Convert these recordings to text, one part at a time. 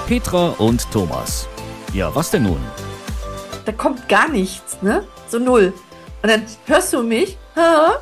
Petra und Thomas. Ja, was denn nun? Da kommt gar nichts, ne? So null. Und dann hörst du mich. Ha?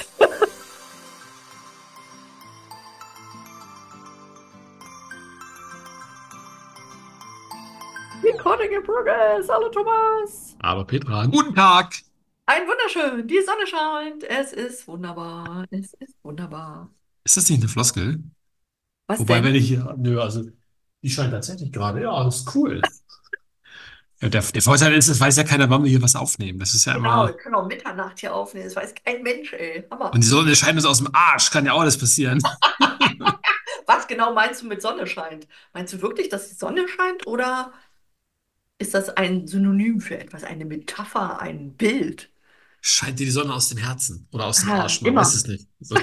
Recording in progress. Hallo Thomas. Aber Petra, guten Tag. Ein wunderschön. Die Sonne scheint. Es ist wunderbar. Es ist wunderbar. Ist das nicht eine Floskel? Was Wobei, denn? wenn ich hier, nö, also die scheint tatsächlich gerade, ja, das ist cool. Ja, der Vorteil ist, es weiß ja keiner, wann wir hier was aufnehmen. Das ist ja Genau, wir immer, können auch Mitternacht hier aufnehmen. Das weiß kein Mensch, ey. und Hammer. die Sonne scheint uns aus dem Arsch, kann ja auch alles passieren. Was genau meinst du mit Sonne scheint? Meinst du wirklich, dass die Sonne scheint oder ist das ein Synonym für etwas, eine Metapher, ein Bild? Scheint dir die Sonne aus dem Herzen oder aus dem Ah, Arsch, man weiß immer. es nicht. So.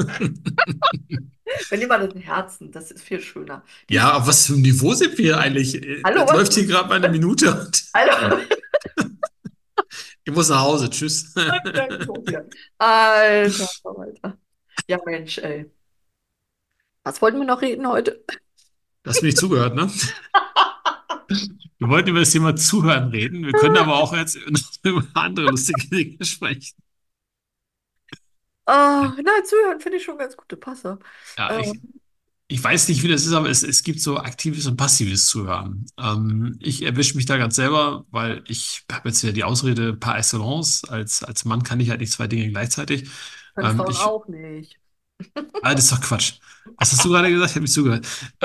Wir nehmen mal das Herzen, das ist viel schöner. Die Ja, Sonne. auf was für einem Niveau sind wir eigentlich? Hallo, Das was? läuft hier gerade mal eine Minute und Hallo. ich muss nach Hause. Tschüss. Alter, Alter. Ja, Mensch, ey. Was wollten wir noch reden heute? Du hast mir nicht zugehört, ne? Wir wollten über das Thema Zuhören reden. Wir können aber auch jetzt über andere lustige Dinge sprechen. Na, zuhören finde ich schon ganz gute Passer. Ja, ich, Ähm, ich weiß nicht, wie das ist, aber es gibt so aktives und passives Zuhören. Ich erwische mich da ganz selber, weil ich habe jetzt wieder die Ausrede par excellence. Als Mann kann ich halt nicht zwei Dinge gleichzeitig. können Frauen Ich, auch nicht. das ist doch Quatsch. Was hast du gerade gesagt? Ich habe nicht zugehört.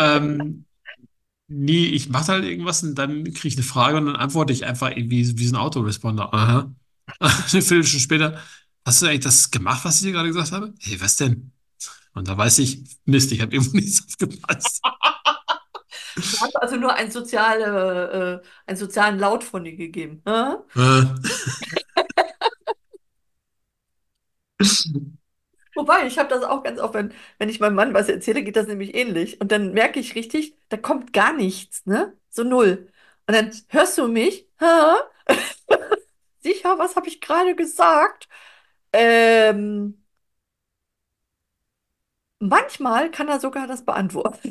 Nee, ich mache halt irgendwas und dann kriege ich eine Frage und dann antworte ich einfach irgendwie wie so ein Autoresponder. Aha. Eine Viertelstunde später, hast du eigentlich das gemacht, was ich dir gerade gesagt habe? Hey, was denn? Und da weiß ich, Mist, ich habe irgendwo nichts aufgepasst. Du hast also nur einen sozialen Laut von dir gegeben. Hä? Äh, Wobei, ich habe das auch ganz oft, wenn ich meinem Mann was erzähle, geht das nämlich ähnlich. Und dann merke ich richtig, da kommt gar nichts, ne? So null. Und dann hörst du mich, ha? Sicher, was habe ich gerade gesagt? Ähm, Manchmal kann er sogar das beantworten.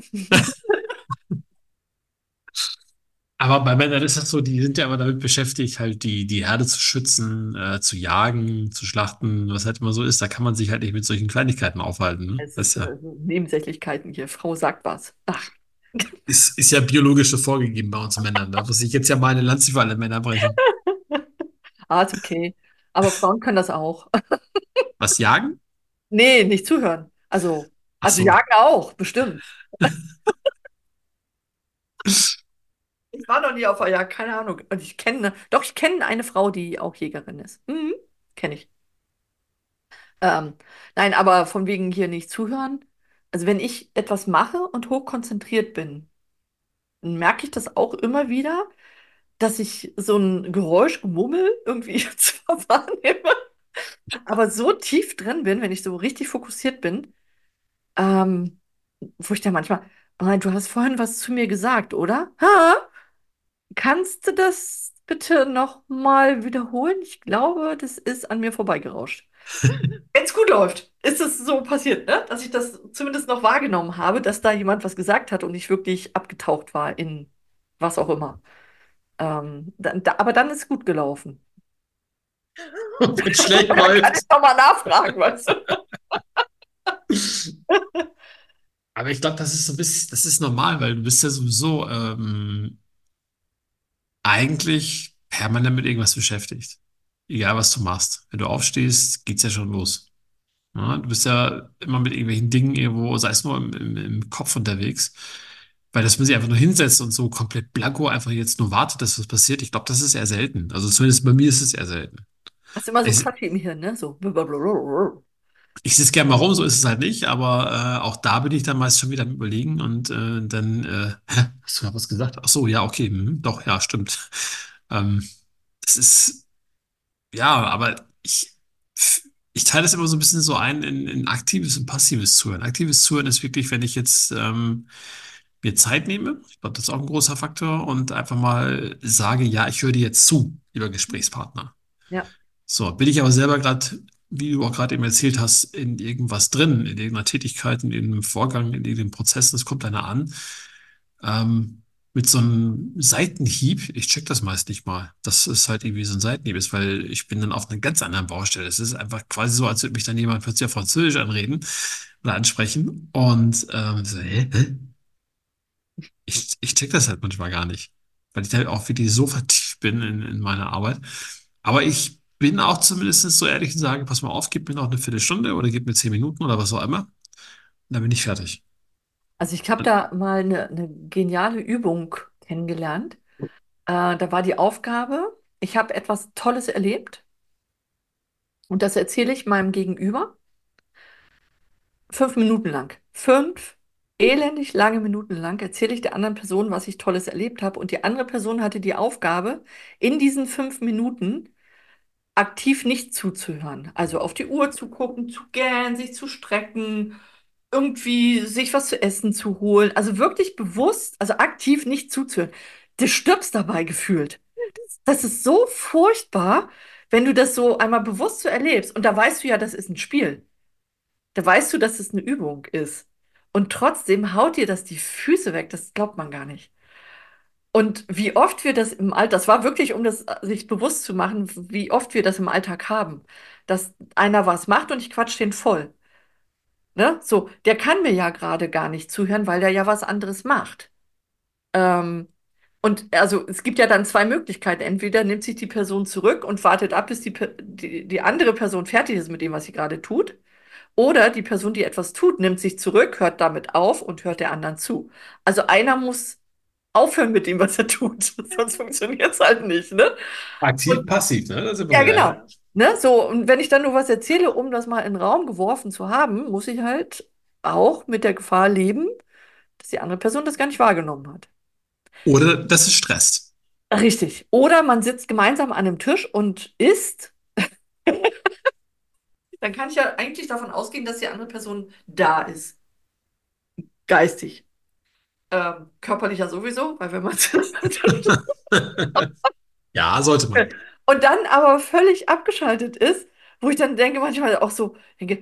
aber bei Männern ist das so, die sind ja immer damit beschäftigt, halt die Herde zu schützen, zu jagen, zu schlachten, was halt immer so ist. Da kann man sich halt nicht mit solchen Kleinigkeiten aufhalten. Ne? Es Das ist ist ja, so Nebensächlichkeiten hier. Frau sagt was. Ach, ist ja biologisch so vorgegeben bei uns Männern. Da muss ich jetzt ja mal eine Lanze für alle Männer brechen. ist okay. Aber Frauen können das auch. Was jagen? Nee, nicht zuhören. Also, Ach also so. jagen auch, bestimmt. Ich war noch nie auf einer Jagd, keine Ahnung. Und ich kenne eine Frau, die auch Jägerin ist. Mhm, kenne ich. Ähm, nein, aber von wegen hier nicht zuhören. Also wenn ich etwas mache und hochkonzentriert bin, dann merke ich das auch immer wieder, dass ich so ein Geräuschgemummel irgendwie zwar wahrnehme, aber so tief drin bin, wenn ich so richtig fokussiert bin, ähm, wo ich dann manchmal, oh, du hast vorhin was zu mir gesagt, oder? Ha? Kannst du das bitte noch mal wiederholen? Ich glaube, das ist an mir vorbeigerauscht. Wenn es gut läuft, ist es so passiert, ne? Dass ich das zumindest noch wahrgenommen habe, dass da jemand was gesagt hat und ich wirklich abgetaucht war in was auch immer. Aber dann ist es gut gelaufen. Und wenn es schlecht Da kann ich läuft. noch mal nachfragen, weißt du? Aber ich glaube, das ist so ein bisschen, das ist normal, weil du bist ja sowieso eigentlich permanent mit irgendwas beschäftigt. Egal, was du machst. Wenn du aufstehst, geht's ja schon los. Ja, du bist ja immer mit irgendwelchen Dingen irgendwo, sei es nur im Kopf unterwegs. Weil dass man sich einfach nur hinsetzt und so komplett blanko einfach jetzt nur wartet, dass was passiert, ich glaube, das ist eher selten. Also zumindest bei mir ist es eher selten. Hast immer so Ich, Quatsch im Hirn, ne? So. Blablabla. ich sitze gerne mal rum, so ist es halt nicht, aber auch da bin ich dann meist schon wieder am Überlegen und dann, hast du ja was gesagt? Ach so, ja, okay, doch, ja, stimmt. Ähm, das ist, ja, aber ich teile das immer so ein bisschen so ein in aktives und passives Zuhören. Aktives Zuhören ist wirklich, wenn ich jetzt mir Zeit nehme, ich glaube, das ist auch ein großer Faktor, und einfach mal sage, ja, ich höre dir jetzt zu, lieber Gesprächspartner. Ja. So, bin ich aber selber gerade, wie du auch gerade eben erzählt hast, in irgendwas drin, in irgendeiner Tätigkeit, in irgendeinem Vorgang, in irgendeinem Prozess, das kommt einer an. Ähm, mit so einem Seitenhieb, ich check das meist nicht mal, dass es halt irgendwie so ein Seitenhieb ist, weil ich bin dann auf einer ganz anderen Baustelle. Es ist einfach quasi so, als würde mich dann jemand plötzlich auf Französisch anreden oder ansprechen. Und so, hä? Ich check das halt manchmal gar nicht, weil ich halt auch wirklich so vertieft bin in meiner Arbeit. Aber ich bin auch zumindest so ehrlich und sage, pass mal auf, gib mir noch eine Viertelstunde oder gib mir 10 Minuten oder was auch immer. Und dann bin ich fertig. Also ich habe da mal eine geniale Übung kennengelernt. Da war die Aufgabe, ich habe etwas Tolles erlebt und das erzähle ich meinem Gegenüber 5 Minuten lang. 5 elendig lange Minuten lang erzähle ich der anderen Person, was ich Tolles erlebt habe. Und die andere Person hatte die Aufgabe, in diesen 5 Minuten aktiv nicht zuzuhören. Also auf die Uhr zu gucken, zu gähnen, sich zu strecken, irgendwie sich was zu essen zu holen. Also wirklich bewusst, also aktiv nicht zuzuhören. Du stirbst dabei gefühlt. Das ist so furchtbar, wenn du das so einmal bewusst so erlebst. Und da weißt du ja, das ist ein Spiel. Da weißt du, dass es eine Übung ist. Und trotzdem haut dir das die Füße weg. Das glaubt man gar nicht. Und wie oft wir das im Alltag, das war wirklich, um das sich bewusst zu machen, wie oft wir das im Alltag haben, dass einer was macht und ich quatsch den voll. Ne? So, der kann mir ja gerade gar nicht zuhören, weil der ja was anderes macht. Ähm, und also es gibt ja dann zwei Möglichkeiten. Entweder nimmt sich die Person zurück und wartet ab, bis die andere Person fertig ist mit dem, was sie gerade tut. Oder die Person, die etwas tut, nimmt sich zurück, hört damit auf und hört der anderen zu. Also einer muss aufhören mit dem, was er tut. Sonst funktioniert es halt nicht, ne? Und Aktiv-passiv, ne? Da sind wir ja, wieder, genau. ja. Ne? So, und wenn ich dann nur was erzähle, um das mal in den Raum geworfen zu haben, muss ich halt auch mit der Gefahr leben, dass die andere Person das gar nicht wahrgenommen hat. Oder das ist Stress. Richtig. Oder man sitzt gemeinsam an einem Tisch und isst. Dann kann ich ja eigentlich davon ausgehen, dass die andere Person da ist. Geistig. Körperlich ja sowieso, weil wenn man Ja, sollte man. und dann aber völlig abgeschaltet ist, wo ich dann denke, manchmal auch so, denke,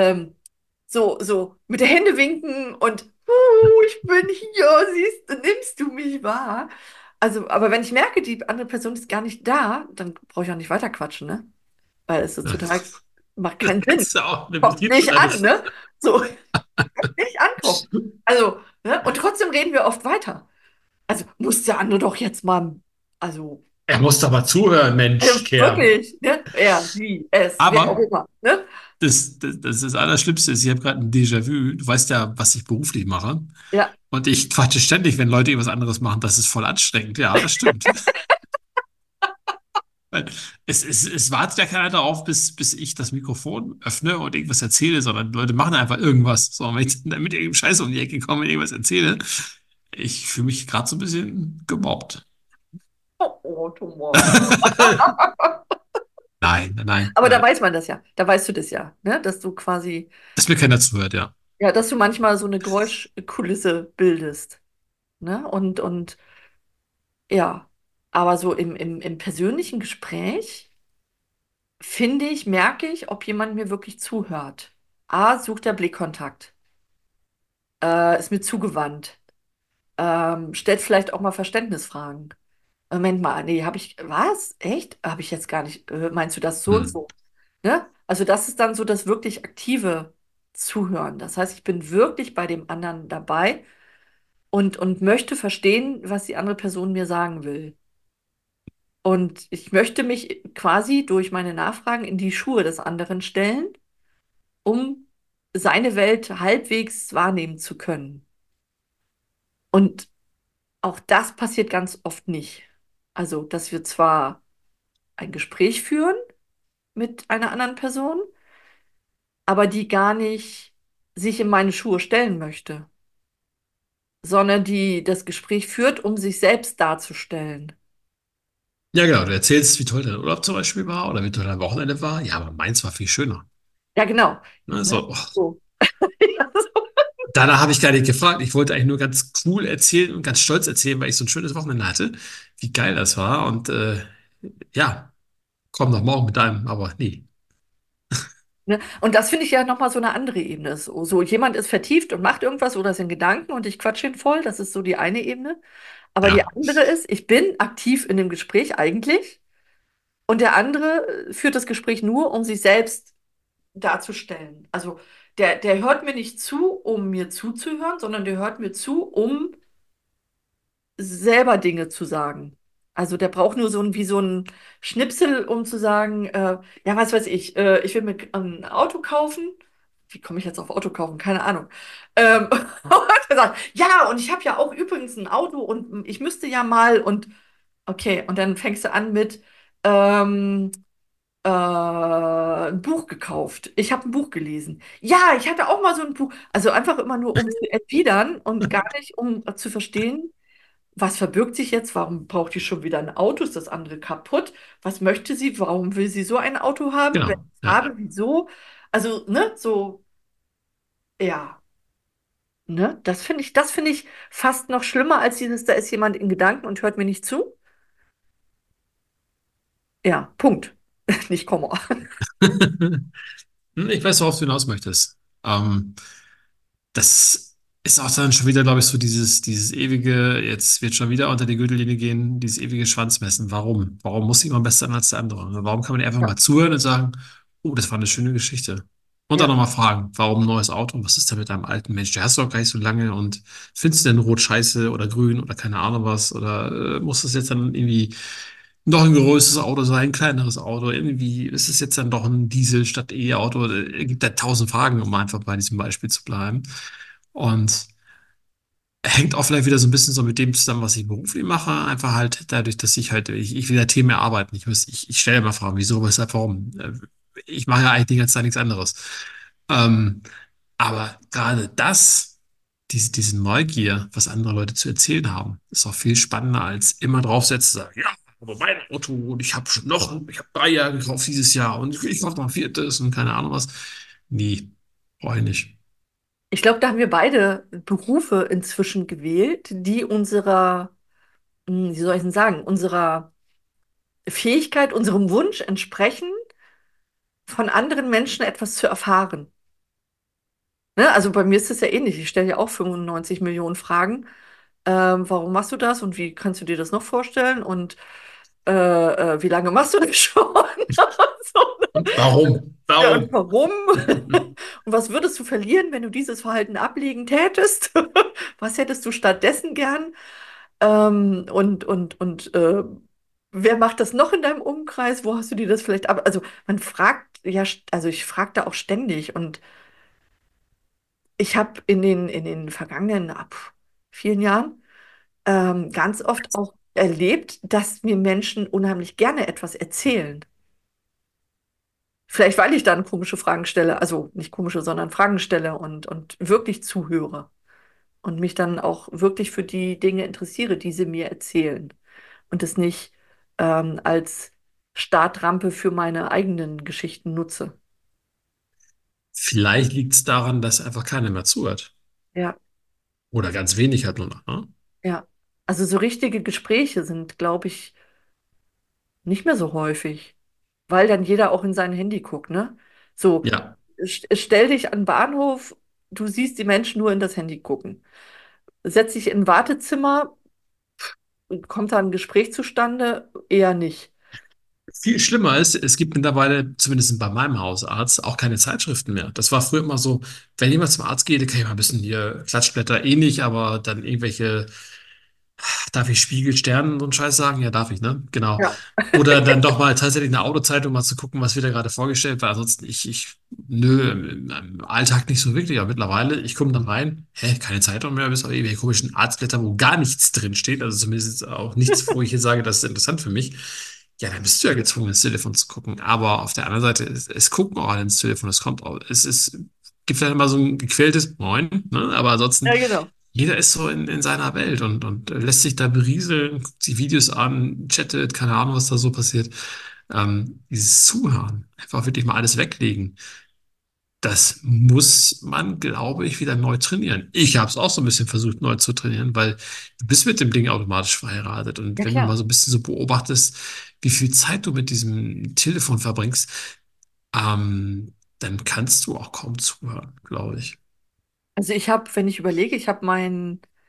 so mit der Hände winken und ich bin hier, siehst du, nimmst du mich wahr? Also, aber wenn ich merke, die andere Person ist gar nicht da, dann brauche ich auch nicht weiter quatschen, ne? Weil es ist total, macht keinen Das Sinn. ist ja auch Kommt limitiert nicht an, wahrscheinlich. ne? So, nicht ankommen. Also, ne? Und trotzdem reden wir oft weiter. Also, muss der andere doch jetzt mal, also, Er muss doch mal zuhören, Mensch, Kerl. wirklich, ne? Er, sie, es, wer auch Aber immer, ne? das Allerschlimmste ist, ich habe gerade ein Déjà-vu. Du weißt ja, was ich beruflich mache. Ja, Und ich quatsche ständig, wenn Leute irgendwas anderes machen. Das ist voll anstrengend. Ja, das stimmt. Weil es wartet ja keiner darauf, bis ich das Mikrofon öffne und irgendwas erzähle, sondern die Leute machen einfach irgendwas. So, und wenn ich dann mit irgendeinem Scheiß um die Ecke komme und irgendwas erzähle, ich fühle mich gerade so ein bisschen gemobbt. oh, oh, Thomas. Nein, nein, Aber da nein. weiß man das ja. Da weißt du das ja, ne? Dass du quasi, Dass mir keiner zuhört, ja. ja, dass du manchmal so eine Geräuschkulisse bildest, ne? Und ja, aber so im persönlichen Gespräch, finde ich, merke ich, ob jemand mir wirklich zuhört. A, sucht der Blickkontakt, ist mir zugewandt, stellt vielleicht auch mal Verständnisfragen. Moment mal, nee, habe ich, was? Echt? Habe ich jetzt gar nicht, meinst du das so und Hm. so? Ne? Also das ist dann so das wirklich aktive Zuhören. Das heißt, ich bin wirklich bei dem anderen dabei und möchte verstehen, was die andere Person mir sagen will. Und ich möchte mich quasi durch meine Nachfragen in die Schuhe des anderen stellen, um seine Welt halbwegs wahrnehmen zu können. Und auch das passiert ganz oft nicht. Also, dass wir zwar ein Gespräch führen mit einer anderen Person, aber die gar nicht sich in meine Schuhe stellen möchte, sondern die das Gespräch führt, um sich selbst darzustellen. Ja, genau. Du erzählst, wie toll dein Urlaub zum Beispiel war oder wie toll dein Wochenende war. Ja, aber meins war viel schöner. Ja, genau. Ne, Ne? so, oh. So. Ja, so. Danach habe ich gar nicht gefragt. Ich wollte eigentlich nur ganz cool erzählen und ganz stolz erzählen, weil ich so ein schönes Wochenende hatte, wie geil das war. Und ja, komm doch morgen mit deinem, aber nee. Ne? Und das finde ich ja nochmal so eine andere Ebene. So jemand ist vertieft und macht irgendwas oder ist in Gedanken und ich quatsche ihn voll. Das ist so die eine Ebene. Aber die Ja, andere ist, ich bin aktiv in dem Gespräch eigentlich und der andere führt das Gespräch nur, um sich selbst darzustellen. Also der hört mir nicht zu, um mir zuzuhören, sondern der hört mir zu, um selber Dinge zu sagen. Also der braucht nur wie so ein Schnipsel, um zu sagen, ja, was weiß ich will mir ein Auto kaufen. Wie komme ich jetzt auf Auto kaufen? Keine Ahnung. Und er sagt, ja, und ich habe ja auch übrigens ein Auto und ich müsste ja mal und okay, und dann fängst du an mit ähm, ein Buch gekauft. Ich habe ein Buch gelesen. Ja, ich hatte auch mal so ein Buch. Also einfach immer nur, um zu erwidern und gar nicht, um zu verstehen, was verbirgt sich jetzt? Warum braucht die schon wieder ein Auto? Ist das andere kaputt? Was möchte sie? Warum will sie so ein Auto haben? Welche genau. Ja. Farbe? Wieso? Also, ne, so, ja, ne, das finde ich fast noch schlimmer als dieses, da ist jemand in Gedanken und hört mir nicht zu. Ja, Punkt. Nicht Komma. Ich weiß, worauf du hinaus möchtest. Das ist auch dann schon wieder, glaube ich, so dieses ewige, jetzt wird schon wieder unter die Gürtellinie gehen, dieses ewige Schwanzmessen. Warum? Warum muss jemand besser sein als der andere? Warum kann man nicht einfach Ja, mal zuhören und sagen, oh, das war eine schöne Geschichte? Und dann ja. nochmal fragen, warum ein neues Auto? Was ist denn mit deinem alten Mensch? Der hast du doch gar nicht so lange und findest du denn rot scheiße oder grün oder keine Ahnung was? Oder muss das jetzt dann irgendwie noch ein größeres Auto sein, ein kleineres Auto? Irgendwie ist es jetzt dann doch ein Diesel statt E-Auto? Es gibt da tausend Fragen, um einfach bei diesem Beispiel zu bleiben. Und hängt auch vielleicht wieder so ein bisschen so mit dem zusammen, was ich beruflich mache. Einfach halt dadurch, dass ich will ja Themen erarbeiten. Ich stelle immer Fragen, wieso, weshalb, warum. Ich mache ja eigentlich die ganze Zeit nichts anderes. Ähm, aber gerade diese Neugier, was andere Leute zu erzählen haben, ist auch viel spannender als immer draufsetzen, sagen, ja, aber mein Auto und ich habe 3 Jahre gekauft dieses Jahr und ich kaufe noch ein viertes und keine Ahnung was. Nee, brauche ich nicht. Ich glaube, da haben wir beide Berufe inzwischen gewählt, die unserer, wie soll ich denn sagen, unserer Fähigkeit, unserem Wunsch entsprechen, von anderen Menschen etwas zu erfahren. Ne? Also bei mir ist es ja ähnlich. Ich stelle ja auch 95 Millionen Fragen. Warum machst du das und wie kannst du dir das noch vorstellen? Und wie lange machst du das schon? So, ne? Und warum? Ja, und Warum? warum? Und was würdest du verlieren, wenn du dieses Verhalten ablegen tätest? Was hättest du stattdessen gern? Und wer macht das noch in deinem Umkreis? Wo hast du dir das vielleicht ab? Also man fragt ja, also ich frage da auch ständig und ich habe in den vergangenen vielen Jahren ganz oft auch erlebt, dass mir Menschen unheimlich gerne etwas erzählen. Vielleicht, weil ich dann komische Fragen stelle, also nicht komische, sondern Fragen stelle und wirklich zuhöre und mich dann auch wirklich für die Dinge interessiere, die sie mir erzählen und es nicht als Startrampe für meine eigenen Geschichten nutze. Vielleicht liegt es daran, dass einfach keiner mehr zuhört. Ja, Oder ganz wenig halt nur noch, ne? ja. Also so richtige Gespräche sind, glaube ich, nicht mehr so häufig, weil dann jeder auch in sein Handy guckt, ne? So, Ja. stell dich an den Bahnhof, du siehst die Menschen nur in das Handy gucken. Setz dich in ein Wartezimmer, kommt da ein Gespräch zustande? Eher nicht. Viel schlimmer ist, es gibt mittlerweile, zumindest bei meinem Hausarzt, auch keine Zeitschriften mehr. Das war früher immer so, wenn jemand zum Arzt geht, kann ich mal ein bisschen hier Klatschblätter, eh nicht, aber dann irgendwelche, darf ich Spiegel, Stern und so einen Scheiß sagen? Ja, darf ich, ne? Genau. Ja, Oder dann doch mal tatsächlich eine Autozeitung mal zu gucken, was wird da gerade vorgestellt, weil ansonsten nö, im Alltag nicht so wirklich. Aber mittlerweile, ich komme dann rein, hä, keine Zeitung mehr, bis auf irgendwelche komischen Arztblätter, wo gar nichts drin steht, also zumindest auch nichts, wo ich hier sage, das ist interessant für mich. Ja, dann bist du ja gezwungen, ins Telefon zu gucken. Aber auf der anderen Seite, es gucken auch alle ins Telefon, es kommt auch, gibt vielleicht immer so ein gequältes Moin, ne? Aber ansonsten, ja, genau. jeder ist so in seiner Welt und lässt sich da berieseln, guckt sich Videos an, chattet, keine Ahnung, was da so passiert. Dieses Zuhören, einfach wirklich mal alles weglegen, das muss man, glaube ich, wieder neu trainieren. Ich habe es auch so ein bisschen versucht, neu zu trainieren, weil du bist mit dem Ding automatisch verheiratet. Und Ja, wenn du mal klar. so ein bisschen so beobachtest, wie viel Zeit du mit diesem Telefon verbringst, dann kannst du auch kaum zuhören, glaube ich. Also ich habe, wenn ich überlege, ich habe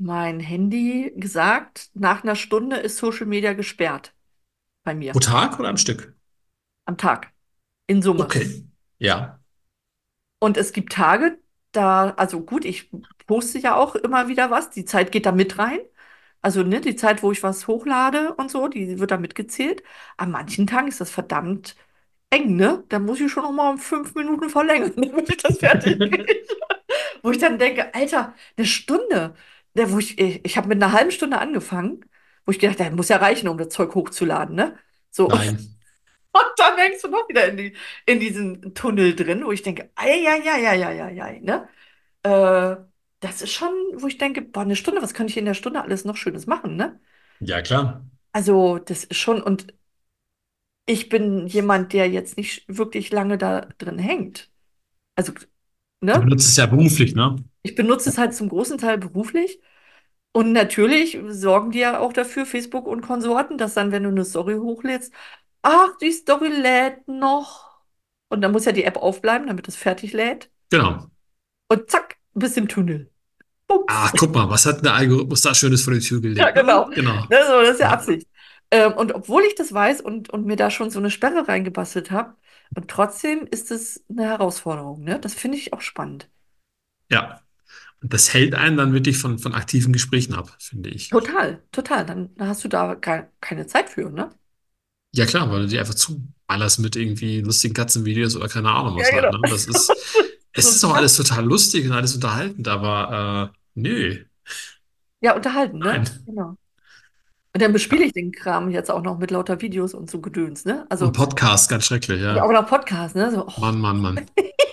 mein Handy gesagt, nach einer Stunde ist Social Media gesperrt bei Pro mir Tag oder am Stück? am Tag in Summe. Okay. Ja, Und es gibt Tage, also gut, ich poste ja auch immer wieder was, die Zeit geht da mit rein. Also, ne, die Zeit, wo ich was hochlade und so, die wird da mitgezählt. An manchen Tagen ist das verdammt eng, ne? Da muss ich schon noch mal um 5 Minuten verlängern, damit ich das fertig kriege. Wo ich dann denke, Alter, eine Stunde. Ich habe mit einer halben Stunde angefangen, wo ich gedacht habe, muss ja reichen, um das Zeug hochzuladen, ne? So, und nein. dann hängst du noch wieder in diesen Tunnel drin, wo ich denke, ei, ei, ei, ei, ei, ei, ei, ne? Äh, Das ist schon, wo ich denke, boah, eine Stunde, was könnte ich in der Stunde alles noch Schönes machen, ne? Ja, klar. Also, das ist schon, und ich bin jemand, der jetzt nicht wirklich lange da drin hängt. Also, Du ne? benutzt es ja beruflich, ne? Ich benutze es halt zum großen Teil beruflich. Und natürlich sorgen die ja auch dafür, Facebook und Konsorten, dass dann, wenn du eine Story hochlädst, ach, die Story lädt noch. Und dann muss ja die App aufbleiben, damit es fertig lädt. Genau. Und zack, bist im Tunnel. Bums. Ach, guck mal, was hat der Algorithmus da Schönes vor die Tür Ja, gelegt, ne? genau. Genau. Ne, so, das ist ja Ja. Absicht. Und obwohl ich das weiß und mir da schon so eine Sperre reingebastelt habe, und trotzdem ist es eine Herausforderung, ne? Das finde ich auch spannend. Ja. Und das hält einen dann wirklich von aktiven Gesprächen ab, finde ich. Total, total. Dann hast du da keine Zeit für, ne? Ja, klar, weil du die einfach zuballerst mit irgendwie lustigen Katzenvideos oder keine Ahnung Ja, was halt, genau. ne? Es So, ist doch alles total lustig und alles unterhaltend, aber nö, ja, unterhalten, nein. ne? Genau. Und dann bespiele Ja. ich den Kram jetzt auch noch mit lauter Videos und so Gedöns, ne? Und Also, Podcast, ganz schrecklich, und ja. auch noch Podcasts, ne? So, Mann, oh. Mann, Mann.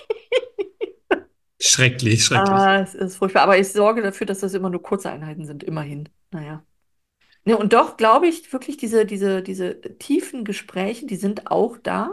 Schrecklich, schrecklich. Es ist furchtbar. Aber ich sorge dafür, dass das immer nur kurze Einheiten sind, immerhin. Naja. Ne, und doch glaube ich wirklich, diese tiefen Gespräche, die sind auch da.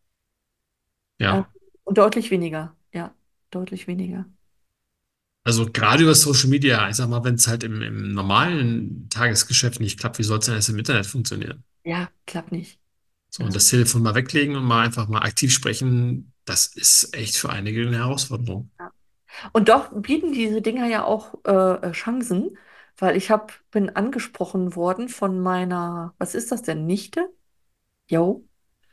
Äh, Ja. und deutlich weniger. Ja, deutlich weniger. Also gerade über Social Media, ich sag mal, wenn es halt im normalen Tagesgeschäft nicht klappt, wie soll es denn erst im Internet funktionieren? Ja, klappt nicht. So, und Ja. das Telefon mal weglegen und mal einfach mal aktiv sprechen, das ist echt für einige eine Herausforderung. Ja. Und doch bieten diese Dinger ja auch Chancen, weil bin angesprochen worden von meiner, was ist das denn, Nichte? Jo.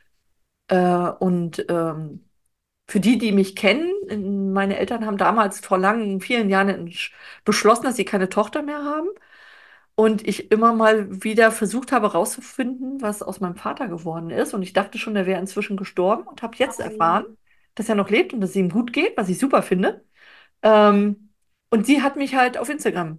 Und für die, die mich kennen, meine Eltern haben damals vor langen, vielen Jahren beschlossen, dass sie keine Tochter mehr haben. Und ich immer mal wieder versucht habe, herauszufinden, was aus meinem Vater geworden ist. Und ich dachte schon, er wäre inzwischen gestorben und habe jetzt erfahren, dass er noch lebt und dass es ihm gut geht, was ich super finde. Ähm, und sie hat mich halt auf Instagram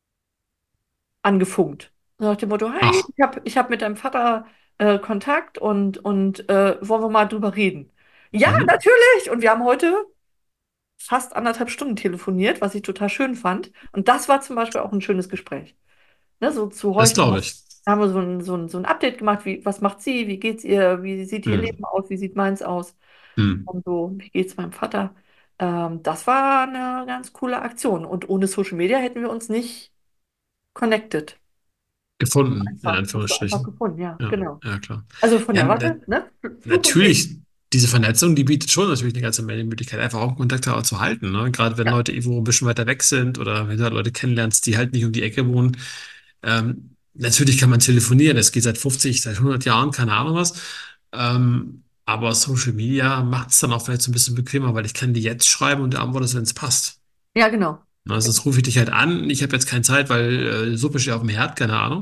angefunkt. Nach dem Motto, hey, Ach, ich hab mit deinem Vater Kontakt und wollen wir mal drüber reden? Ja, mhm. natürlich. Und wir haben heute fast 1,5 Stunden telefoniert, was ich total schön fand. Und das war zum Beispiel auch ein schönes Gespräch. Ne, so zu Das horchen. glaube ich. Da haben wir so ein Update gemacht, was macht sie, wie geht's ihr, wie sieht ihr Hm. Leben aus, wie sieht meins aus Hm. und so, wie geht's meinem Vater. Das war eine ganz coole Aktion. Und ohne Social Media hätten wir uns nicht connected. Gefunden, in Einfach, hast du einfach Anführungsstrichen. gefunden, ja, Ja, genau. ja, klar. Also von Ja, der Warte, ne? Flug und Weg. natürlich, diese Vernetzung, die bietet schon natürlich eine ganze Menge Möglichkeit, einfach auch Kontakt auch zu halten. Ne? Gerade wenn Ja, Leute irgendwo ein bisschen weiter weg sind oder wenn du halt Leute kennenlernst, die halt nicht um die Ecke wohnen. Natürlich kann man telefonieren, es geht seit 50, seit 100 Jahren, keine Ahnung was. Aber Social Media macht es dann auch vielleicht so ein bisschen bequemer, weil ich kann die jetzt schreiben und du antwortest, wenn es passt. ja, genau. Na, sonst rufe ich dich halt an, ich habe jetzt keine Zeit, weil Suppe steht auf dem Herd, keine Ahnung.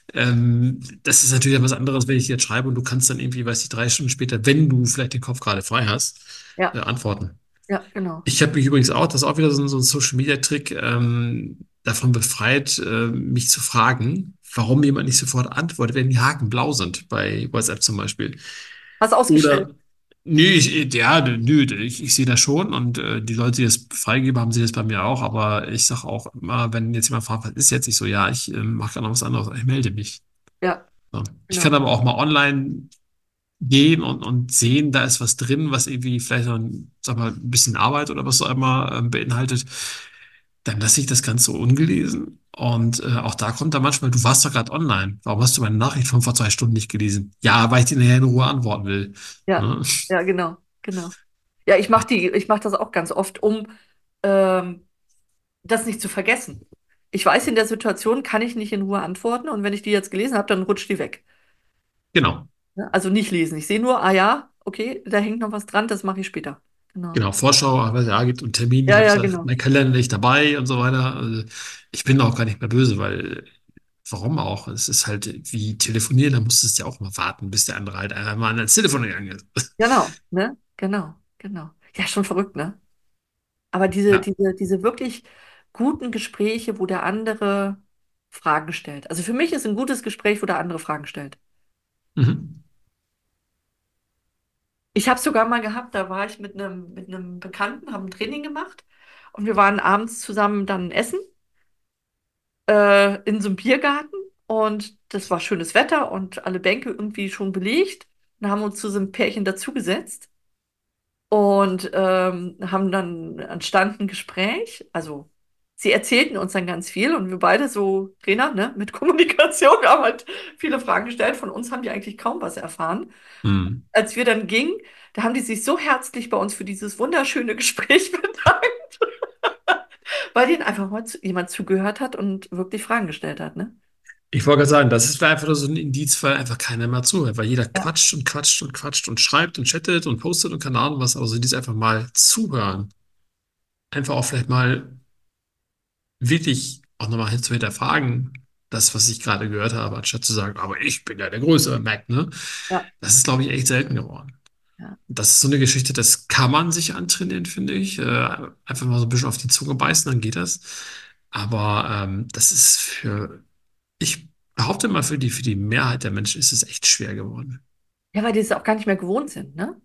Das ist natürlich etwas anderes, wenn ich dir jetzt schreibe und du kannst dann irgendwie, weiß ich, 3 Stunden später, wenn du vielleicht den Kopf gerade frei hast, Ja, antworten. ja, genau. Ich habe mich übrigens auch, das ist auch wieder so ein Social-Media-Trick, davon befreit, mich zu fragen, warum jemand nicht sofort antwortet, wenn die Haken blau sind, bei WhatsApp zum Beispiel. Hast ausgestellt. Oder, nö, ja, nö, ich sehe das schon und die Leute, die das freigeben, haben sie das bei mir auch, aber ich sage auch immer, wenn jetzt jemand fragt, was ist jetzt? Ich so, ja, ich mache gerade noch was anderes, ich melde mich. Ja, So. Ich kann genau. aber auch mal online gehen und sehen, da ist was drin, was irgendwie vielleicht noch sag mal, ein bisschen Arbeit oder was auch immer beinhaltet. Dann lasse ich das Ganze ungelesen. Und auch da kommt da manchmal, du warst doch gerade online. Warum hast du meine Nachricht von vor 2 Stunden nicht gelesen? Ja, weil ich dir nachher in Ruhe antworten will. Ja, Ne? ja, genau, genau. Ja, ich mach das auch ganz oft, um ähm, das nicht zu vergessen. ich weiß, in der Situation kann ich nicht in Ruhe antworten und wenn ich die jetzt gelesen habe, dann rutscht die weg. Genau. Ne? Also nicht lesen. Ich sehe nur, ah ja, okay, da hängt noch was dran, das mache ich später. Genau. Genau, Vorschau, aber ja, gibt einen Termin, ich Ja, habe ja, es in genau. meinem Kalender nicht dabei und so weiter. Also, ich bin auch gar nicht mehr böse, weil warum auch? Es ist halt wie telefonieren, da musstest du ja auch mal warten, bis der andere halt einmal ans Telefon gegangen ist. Genau, ne? Genau, genau. Ja, schon verrückt, ne? Aber Ja. diese wirklich guten Gespräche, wo der andere Fragen stellt. Also für mich ist ein gutes Gespräch, wo der andere Fragen stellt. Mhm. Ich habe sogar mal gehabt, da war ich mit einem Bekannten, haben ein Training gemacht und wir waren abends zusammen dann essen in so einem Biergarten und das war schönes Wetter und alle Bänke irgendwie schon belegt. Dann haben wir uns zu so einem Pärchen dazugesetzt und haben dann entstand ein Gespräch. Also sie erzählten uns dann ganz viel und wir beide so Trainer, ne, mit Kommunikation, haben halt viele Fragen gestellt. Von uns haben die eigentlich kaum was erfahren. Mhm. Als wir dann gingen, da haben die sich so herzlich bei uns für dieses wunderschöne Gespräch bedankt, weil denen einfach mal jemand zugehört hat und wirklich Fragen gestellt hat, ne? Ich wollte gerade sagen, das ist einfach nur so ein Indiz, weil einfach keiner mehr zuhört, weil jeder Ja, quatscht und quatscht und quatscht und schreibt und chattet und postet und keine Ahnung was, aber so dieses einfach mal zuhören. Einfach auch vielleicht mal wirklich auch nochmal hin zu hinterfragen, das, was ich gerade gehört habe, anstatt zu sagen, aber ich bin ja der größere Mac, ne? ja, Das ist, glaube ich, echt selten geworden. ja. Das ist so eine Geschichte, das kann man sich antrainieren, finde ich. Einfach mal so ein bisschen auf die Zunge beißen, dann geht das. Aber das ist ich behaupte mal, für die Mehrheit der Menschen ist es echt schwer geworden. Ja, weil die es auch gar nicht mehr gewohnt sind, ne?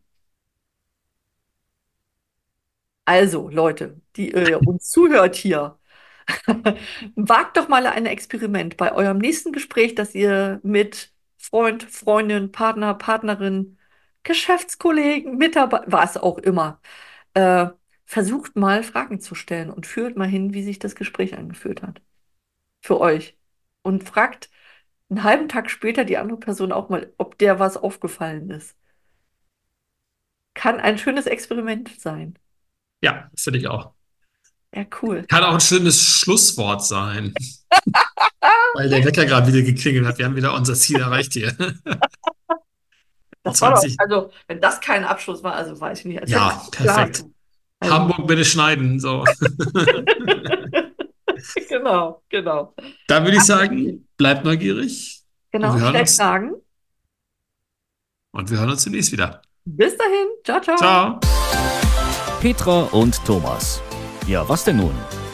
Also, Leute, die uns zuhört hier, wagt doch mal ein Experiment bei eurem nächsten Gespräch, das ihr mit Freund, Freundin, Partner, Partnerin, Geschäftskollegen, Mitarbeiter, was auch immer, äh, versucht mal Fragen zu stellen und fühlt mal hin, wie sich das Gespräch angefühlt hat. Für euch. Und fragt einen halben Tag später die andere Person auch mal, ob der was aufgefallen ist. Kann ein schönes Experiment sein. Ja, finde ich auch. Ja, cool. Kann auch ein schönes Schlusswort sein, weil der Wecker gerade wieder geklingelt hat. Wir haben wieder unser Ziel erreicht hier. Die Das war doch, 20. also, wenn das kein Abschluss war, also weiß ich nicht, als hätten wir Ja, es perfekt. geschlafen. Also, Hamburg bitte schneiden. So. genau, genau. Da würde ich sagen, bleibt neugierig und Genau, stellt Fragen. wir hören uns demnächst wieder. Bis dahin, ciao, ciao. Ciao. Petra und Thomas. Ja, was denn nun?